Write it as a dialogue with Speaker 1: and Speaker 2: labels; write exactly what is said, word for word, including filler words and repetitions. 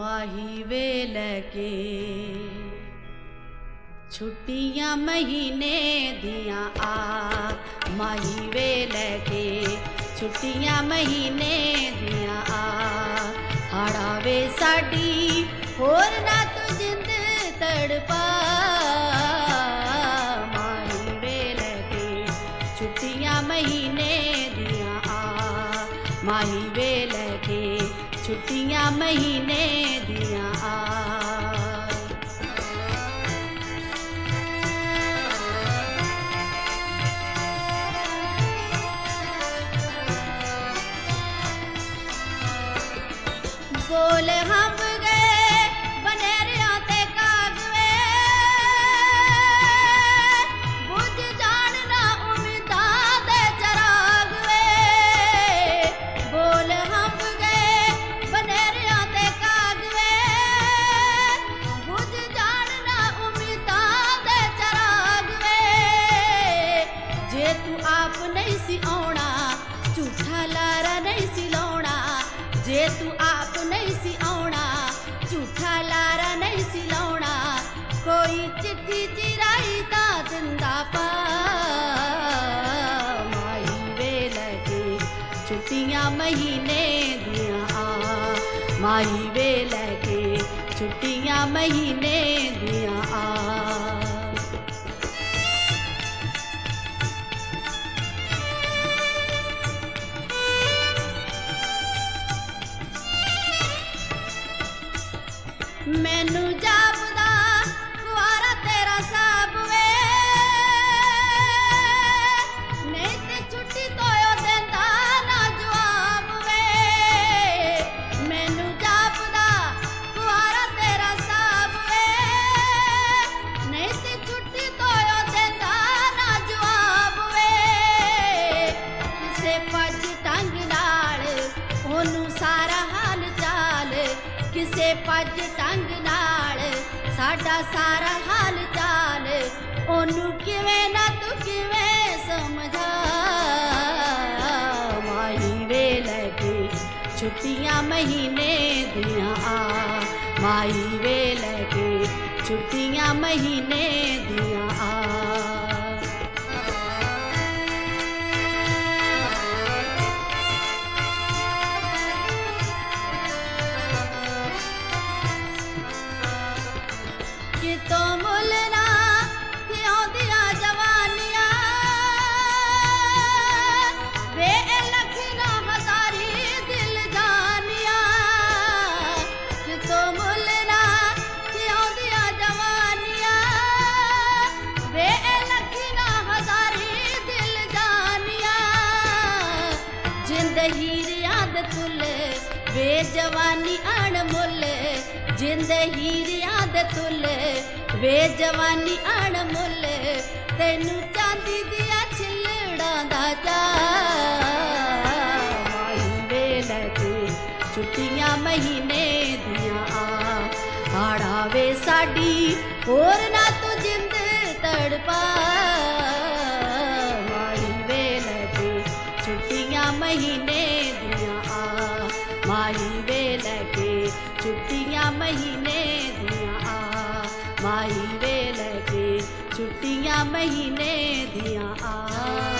Speaker 1: माही well के छुट्टियां महीने दिया आ, माही वेल के छुट्टियां महीने दिया आ। हाड़ा वे साडी होर ना तू जिंद तड़पा, माही वेल के छुट्टियां महीने दिया आ, माही वेल के छुट्टियां महीने दिया आ। बोल हम गए बनेरिया ते कागवे, बुझ जान ना उम्मीदां दे चराग वे। बोल हम गए बनेरिया ते कागवे, बुझ जान ना उम्मीदां दे चराग वे। जे तू आप नहीं सी आउणा झूठा लारा नहीं सी लाउणा, जे तू आप नहीं सी आउणा झूठा लारा नहीं सी लाउणा। कोई चिट्ठी चिराई दा दिंदा पा, माही वेल के छुट्टियां महीने दिया आ, माही वेल के छुट्टियां महीने दिया आ। मैनू जापदा कुआरा तेरा साब वे, नहीं ते छुट्टी तोयो देंदा ना जवाब वे। मैनू जापदा कुआरा तेरा साब वे, नहीं ते छुट्टी तोयो देंदा ना जवाब वे। किसे पज टंग नाल ओनू सारा हाल चाल, किसे पज टंग नाल साडा सारा हाल चाल, ओनू किवें ना तू किवें समझा। माही वेल के छुट्टियां महीने दिया आ, माही वेल के छुट्टियां महीने दिया आ। तो मुलना क्यों दिया जवानियां, वे लखना हजारी दिल जानिया। तो मुलना क्यों दिया जवानियां, वे लखना हजारी दिल जानिया। जिंद हीरिया दे तुल वे जवानी अणमुल, जिंद हीरिया दे तुल वे जवानी अणमुल। तेनू चांदी दिया छिलड़ा दा चा, माही वेल के छुट्टियां महीने दिया आ। हाड़ा वे साडी होर ना तू जिंद तड़पा, माही वेल के छुट्टियां महीने दिया आ, माही वेल के छुट्टियां महीने दिया आ, माही वेल के छुट्टियां महीने दिया आ।